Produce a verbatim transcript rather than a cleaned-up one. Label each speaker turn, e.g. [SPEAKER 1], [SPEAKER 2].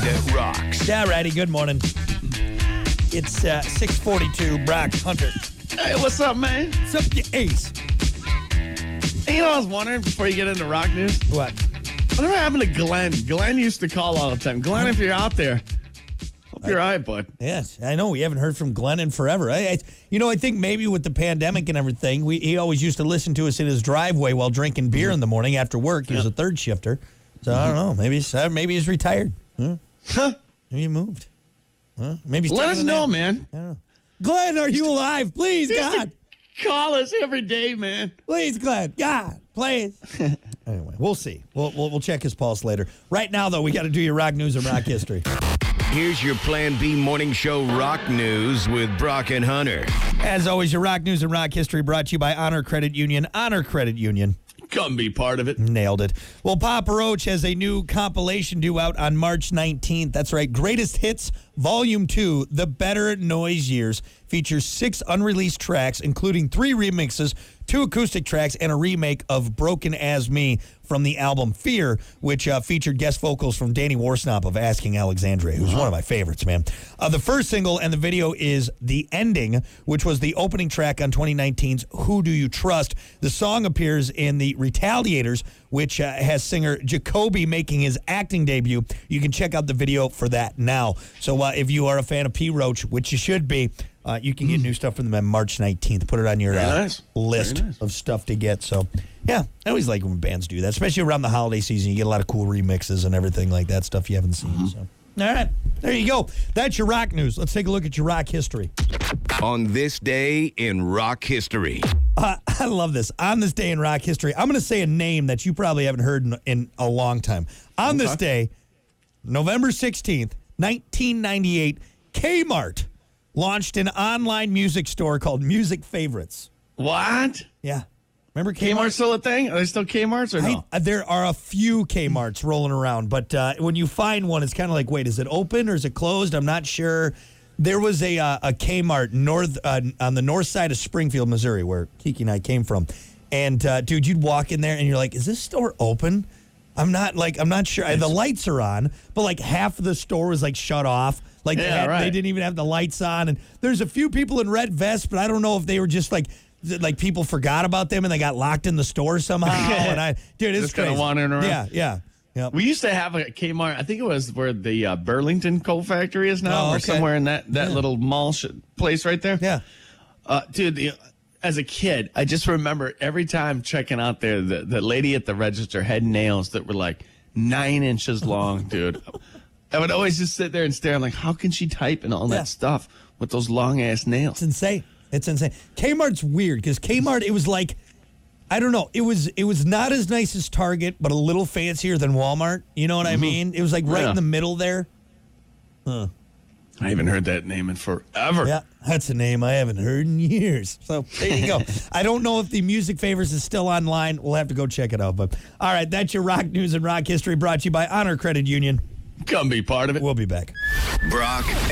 [SPEAKER 1] that rocks.
[SPEAKER 2] Yeah, righty. Good morning. It's uh, six forty-two. Brock Hunter.
[SPEAKER 3] Hey, what's up, man?
[SPEAKER 2] What's up, you ace?
[SPEAKER 3] Hey, you know, I was wondering before you get into rock news,
[SPEAKER 2] What?
[SPEAKER 3] whatever happened to Glenn? Glenn used to call all the time. Glenn, if you're out there, hope you're all right, bud.
[SPEAKER 2] Yes, I know. We haven't heard from Glenn in forever. I, I, you know, I think maybe with the pandemic and everything, we, he always used to listen to us in his driveway while drinking beer in the morning after work. He was a third shifter. So I don't know. Maybe he's, uh, maybe he's retired. Huh?
[SPEAKER 3] Huh?
[SPEAKER 2] Maybe he moved. Huh? Maybe he's
[SPEAKER 3] Let
[SPEAKER 2] taking
[SPEAKER 3] us
[SPEAKER 2] a
[SPEAKER 3] know,
[SPEAKER 2] nap.
[SPEAKER 3] man.
[SPEAKER 2] I don't know. Glenn, are you alive? Please,
[SPEAKER 3] He used to
[SPEAKER 2] God.
[SPEAKER 3] Call us every day, man.
[SPEAKER 2] Please, Glenn. God, please. Anyway, we'll see. We'll, we'll we'll check his pulse later. Right now, though, we got to do your rock news and rock history.
[SPEAKER 1] Here's your Plan B morning show rock news with Brock and Hunter.
[SPEAKER 2] As always, your rock news and rock history brought to you by Honor Credit Union. Honor Credit Union.
[SPEAKER 3] Come be part of it.
[SPEAKER 2] Nailed it. Well, Papa Roach has a new compilation due out on March nineteenth. That's right. Greatest Hits, Volume two, The Better Noise Years, features six unreleased tracks, including three remixes, two acoustic tracks, and a remake of Broken As Me from the album Fear, which uh, featured guest vocals from Danny Warsnop of Asking Alexandria, who's one of my favorites, man. Uh, the first single and the video is The Ending, which was the opening track on twenty nineteen's Who Do You Trust? The song appears in the Retaliators, which uh, has singer Jacoby making his acting debut. You can check out the video for that now. So uh, if you are a fan of P. Roach, which you should be, Uh, you can get new stuff from them on March nineteenth. Put it on your uh,
[SPEAKER 3] nice.
[SPEAKER 2] list
[SPEAKER 3] Very nice.
[SPEAKER 2] of stuff to get. So, yeah, I always like when bands do that, especially around the holiday season. You get a lot of cool remixes and everything like that, stuff you haven't seen.
[SPEAKER 3] Mm-hmm.
[SPEAKER 2] So, all right, there you go. That's your rock news. Let's take a look at your rock history.
[SPEAKER 1] On this day in rock history.
[SPEAKER 2] Uh, I love this. On this day in rock history, I'm going to say a name that you probably haven't heard in, in a long time. On this day, November sixteenth, nineteen ninety-eight, Kmart launched an online music store called Music Favorites.
[SPEAKER 3] What?
[SPEAKER 2] Yeah. Remember Kmart?
[SPEAKER 3] Kmart's still a thing? Are they still Kmart's or no?
[SPEAKER 2] I, uh, there are a few Kmarts rolling around, but uh, when you find one, it's kind of like, wait, is it open or is it closed? I'm not sure. There was a uh, a Kmart north uh, on the north side of Springfield, Missouri, where Kiki and I came from. And, uh, dude, you'd walk in there and you're like, is this store open? I'm not like, I'm not sure. The lights are on, but like half of the store was like shut off. Like they,
[SPEAKER 3] Yeah,
[SPEAKER 2] had,
[SPEAKER 3] right.
[SPEAKER 2] they didn't even have the lights on. And there's a few people in red vests, but I don't know if they were just like, th- like people forgot about them and they got locked in the store somehow. And I, dude, it's
[SPEAKER 3] Just kinda
[SPEAKER 2] crazy.
[SPEAKER 3] wandering around.
[SPEAKER 2] Yeah, yeah. Yep.
[SPEAKER 3] We used to have a Kmart. I think it was where the uh, Burlington Coal Factory is now,
[SPEAKER 2] Oh,
[SPEAKER 3] or
[SPEAKER 2] okay.
[SPEAKER 3] somewhere in that, that
[SPEAKER 2] Yeah.
[SPEAKER 3] little mall sh- place right there.
[SPEAKER 2] Yeah.
[SPEAKER 3] Uh, dude, the, as a kid, I just remember every time checking out there, the, the lady at the register had nails that were like nine inches long, dude. I would always just sit there and stare. I'm like, how can she type and all
[SPEAKER 2] Yeah.
[SPEAKER 3] that stuff with those long ass nails?
[SPEAKER 2] It's insane. It's insane. Kmart's weird because Kmart, it was like, I don't know. It was it was not as nice as Target, but a little fancier than Walmart. You know what I mean? It was like right
[SPEAKER 3] Yeah.
[SPEAKER 2] in the middle there.
[SPEAKER 3] I haven't heard that name in forever.
[SPEAKER 2] Yeah, that's a name I haven't heard in years. So there you go. I don't know if the Music Favors is still online. We'll have to go check it out. But all right, that's your rock news and rock history brought to you by Honor Credit Union.
[SPEAKER 3] Come be part of it.
[SPEAKER 2] We'll be back.
[SPEAKER 1] Brock